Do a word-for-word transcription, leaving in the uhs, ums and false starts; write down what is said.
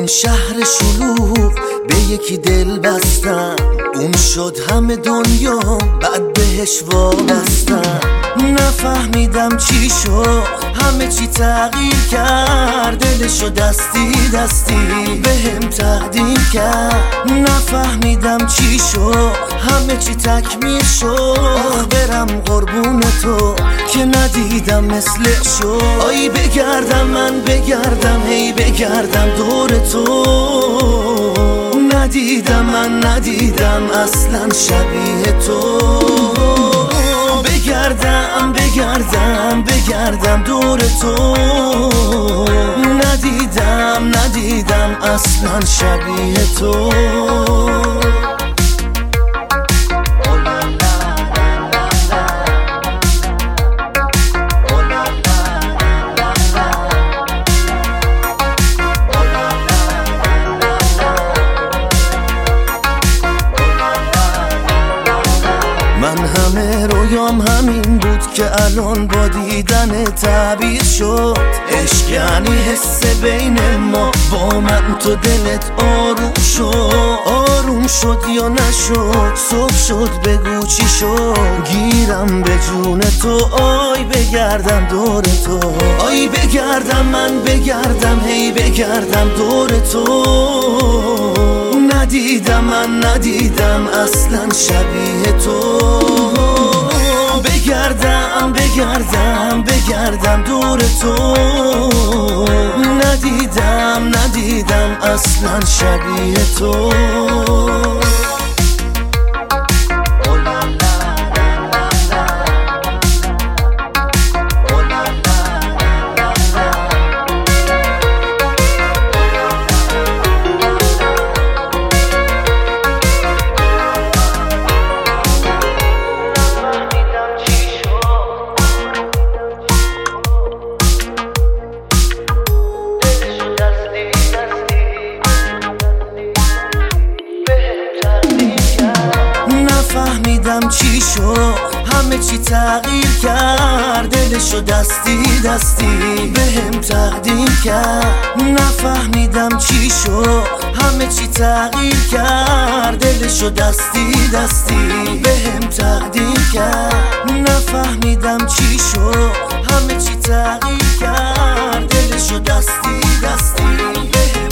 شهر شلوغ به یکی دل بستم، اون شد همه دنیا بعد بهش وابستم. نفهمیدم چی شد، همه چی تغییر کرد، دلشو دستی دستی بهم تقدیم کرد. نفهمیدم چی شد، همه چی تکمیل شد. آخ برم قربون تو که ندیدم مثل شد. آی بگردم من بگردم هی بگردم دور تو، ندیدم من ندیدم اصلا شبیه تو. بگردم بگردم بگردم دور تو، ندیدم ندیدم اصلا شبیه تو. من همه رویام همین بود که الان با دیدن تعبیر شد. عشق یعنی حس بین ما، با من تو دلت آروم شد. آروم شد یا نشد، صبح شد بگو چی شد. گیرم به جون تو، آی بگردم دور تو. آی بگردم من بگردم هی بگردم دور تو، ندیدم من ندیدم اصلا شبیه تو. بگردم بگردم بگردم دور تو، ندیدم ندیدم اصلا شبیه تو. نفهمیدم چی شد، همه چی تغییر کرد، دلشو دستی دستی بهم تقدیم کرد. نفهمیدم چی شد، همه چی تغییر کرد، دلشو دستی دستی بهم تقدیم کرد. نفهمیدم چی شد، همه چی تغییر کرد، دلشو دستی دستی بهم